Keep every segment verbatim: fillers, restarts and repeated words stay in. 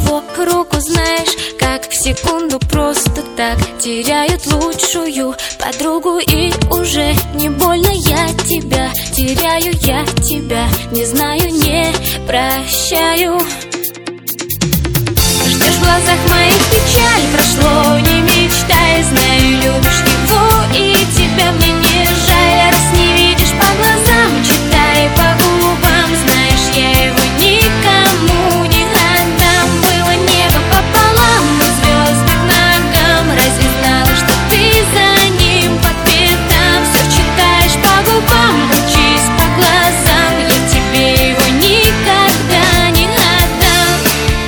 его руку, знаешь, как в секунду просто так теряют лучшую подругу. И уже не больно я тебя теряю, я тебя не знаю, не прощаю. Ждешь в глазах моих печаль, прошло, не мечтай, знаю, любишь его, и тебя мне не жаль. Раз не видишь по глазам, читай по губам, знаешь, я его никому не отдам. Было небо пополам и звезды к ногам, разве знала, что ты за ним по пятам? Все читаешь по губам, учись по глазам, я тебе его никогда не отдам.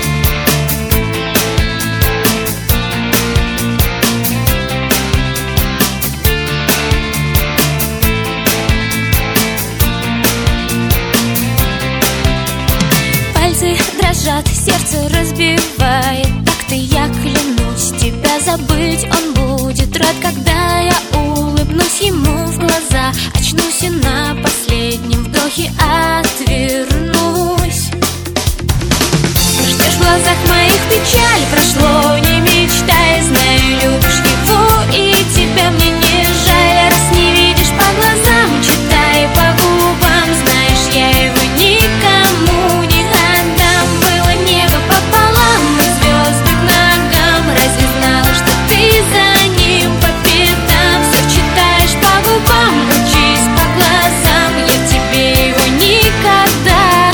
Пальцы дрожат, сердце разбивает такт, и я клянусь, тебя забыть он будет рад, когда я улыбнусь ему в глаза, очнусь и на последнем вдохе отвернусь. Ждешь в глазах моих печаль, прошло, не мечтай, знаю, любишь его, и тебя мне не жаль. Раз не видишь по глазам, читай по губам, знаешь, я его никому не отдам. Было небо пополам и звезды к ногам, разве знала, что ты за ним по пятам? Все читаешь по губам, учись по глазам, я тебе его никогда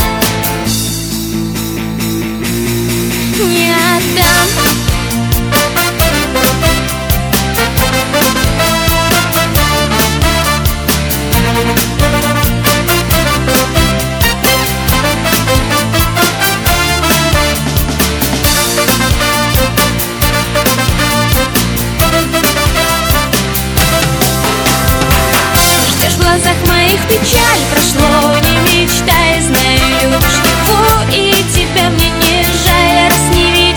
не отдам. Ждешь в глазах моих печаль, прошло,